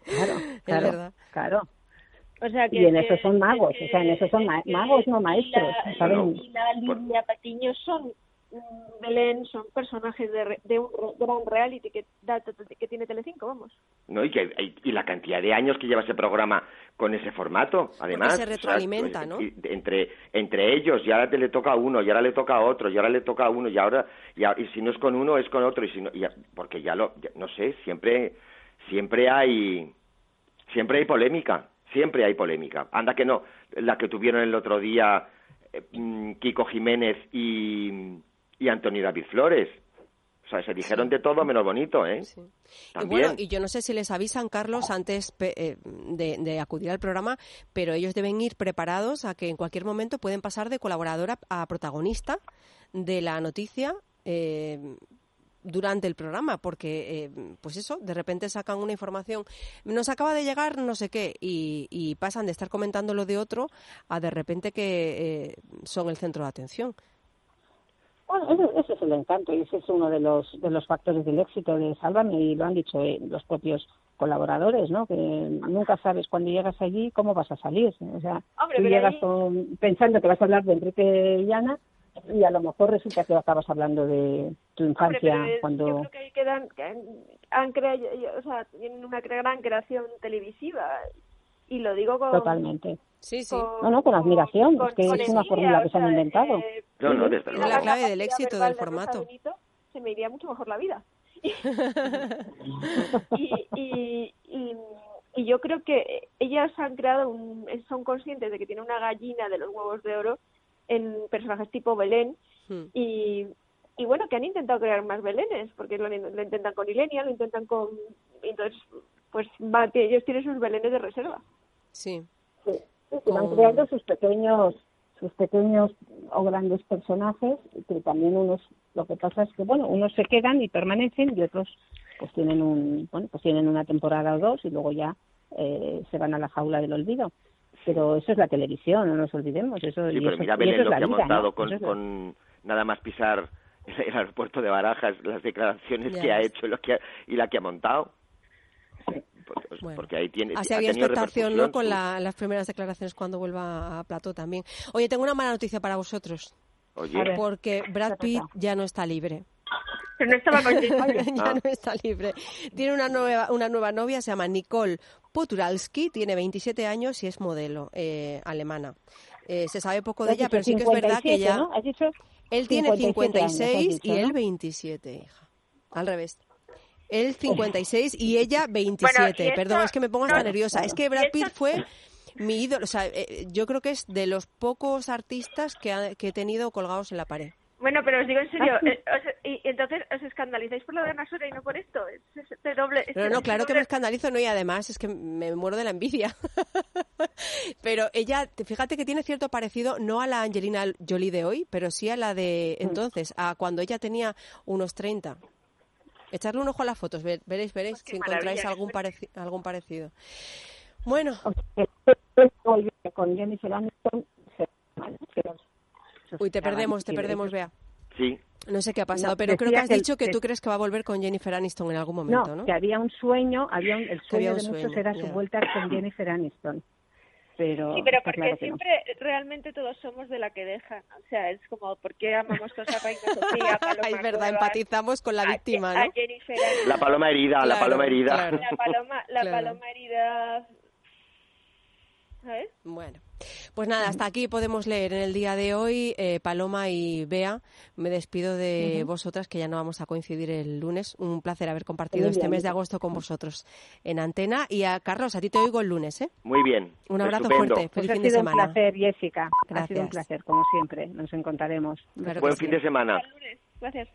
Es verdad. Claro. O sea, Y en eso son magos, o sea, en eso son magos, no maestros, ¿saben? Y la Lidia Patiño son Belén, son personajes de un gran reality que tiene Telecinco, vamos. No, y la cantidad de años que lleva ese programa con ese formato, además. Porque se retroalimenta, ¿no? Entre ellos, y ahora le toca a uno, y ahora le toca a otro, y ahora le toca a uno, y si no es con uno, es con otro, porque no sé, siempre hay polémica. Siempre hay polémica. Anda que no, la que tuvieron el otro día Kiko Jiménez y Antonio David Flores. O sea, se dijeron de todo menos bonito, ¿eh? Sí. También. Y bueno, y yo no sé si les avisan, Carlos, antes de acudir al programa, pero ellos deben ir preparados a que en cualquier momento pueden pasar de colaboradora a protagonista de la noticia durante el programa, porque, pues eso, de repente sacan una información, nos acaba de llegar no sé qué, y pasan de estar comentando lo de otro a de repente que son el centro de atención. Bueno, ese es el encanto y ese es uno de los factores del éxito de Sálvame, y lo han dicho los propios colaboradores, ¿no? Que nunca sabes cuando llegas allí cómo vas a salir. O sea, Hombre, tú llegas pensando que vas a hablar de Enrique y Ana, y a lo mejor resulta que acabas hablando de tu infancia. Cuando yo creo que han creado, o sea, tienen una gran creación televisiva, y lo digo con... Totalmente. Sí, sí. Con admiración, es que es una fórmula que se han inventado. No, desde luego. Es la clave del éxito del formato. Se me iría mucho mejor la vida. y yo creo que ellas han creado son conscientes de que tiene una gallina de los huevos de oro en personajes tipo Belén, y bueno, que han intentado crear más Belenes, porque lo intentan con Ilenia, lo intentan con... Entonces, pues ellos tienen sus Belenes de reserva. Sí. Sí, van creando sus pequeños o grandes personajes, que también lo que pasa es que, bueno, unos se quedan y permanecen, y otros pues tienen una temporada o dos, y luego ya se van a la jaula del olvido. Pero eso es la televisión, no nos olvidemos. Eso, sí, y pero eso, mira Belén lo que ha montado, ¿no? con nada más pisar el aeropuerto de Barajas, las declaraciones que ha hecho y la que ha montado. Bueno, porque ahí así había expectación, ¿no? Con las primeras declaraciones cuando vuelva a plató también. Oye, tengo una mala noticia para vosotros. Oye. Porque Brad Pitt ya no está libre. Pero no estaba contigo. Ya no está libre. Tiene una nueva novia, se llama Nicole Poturalski, tiene 27 años y es modelo alemana. Se sabe poco de ella, pero sí que es verdad que ya... ¿no? ¿Has dicho? Él tiene 56 años, y él 27, hija. Al revés. Él 56 y ella 27. Bueno, Perdón, es que me pongo hasta nerviosa. Es que Brad Pitt fue mi ídolo. O sea, yo creo que es de los pocos artistas que he tenido colgados en la pared. Bueno, pero os digo en serio, y entonces os escandalizáis por lo de Ana Sura y no por esto. Es doble. No, claro que me escandalizo, no, y además es que me muero de la envidia. Pero ella, fíjate que tiene cierto parecido, no a la Angelina Jolie de hoy, pero sí a la de entonces, a cuando ella tenía unos 30. Echarle un ojo a las fotos, veréis si encontráis algún parecido. Bueno. Con Jennifer Aniston. Uy, te perdemos, Bea. Sí. No sé qué ha pasado, pero creo que has dicho que tú crees que va a volver con Jennifer Aniston en algún momento, ¿no? Que había un sueño, el sueño de muchos era su vuelta con Jennifer Aniston. Pero, sí, pero porque claro siempre realmente todos somos de la que dejan. O sea, es como, ¿por qué amamos todos a Reina Sofía, Paloma Es verdad, Cuevas, empatizamos con la víctima, ¿no? A Jennifer Aniston. La paloma herida, claro, la paloma herida. Claro. La paloma herida... ¿Sabes? Bueno, pues nada, hasta aquí podemos leer en el día de hoy. Paloma y Bea, me despido de vosotras, que ya no vamos a coincidir el lunes. Un placer haber compartido este mes de agosto con vosotros en Antena. Y a Carlos, a ti te oigo el lunes, ¿eh? Muy bien. Un abrazo estupendo. fuerte. Feliz ha fin de sido semana. un placer, Jessica. Gracias. Ha sido un placer, como siempre. Nos encontraremos. Claro Buen que fin sí. de semana. Hasta el lunes. Gracias.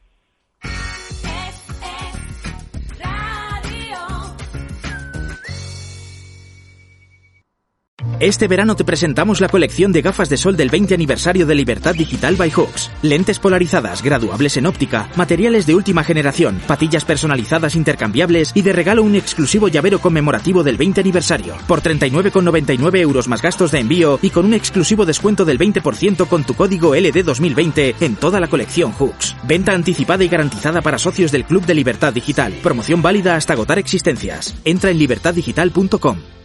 Radio. Este verano te presentamos la colección de gafas de sol del 20 aniversario de Libertad Digital by Hooks. Lentes polarizadas, graduables en óptica, materiales de última generación, patillas personalizadas intercambiables y de regalo un exclusivo llavero conmemorativo del 20 aniversario. Por 39,99 € más gastos de envío y con un exclusivo descuento del 20% con tu código LD2020 en toda la colección Hooks. Venta anticipada y garantizada para socios del Club de Libertad Digital. Promoción válida hasta agotar existencias. Entra en libertaddigital.com.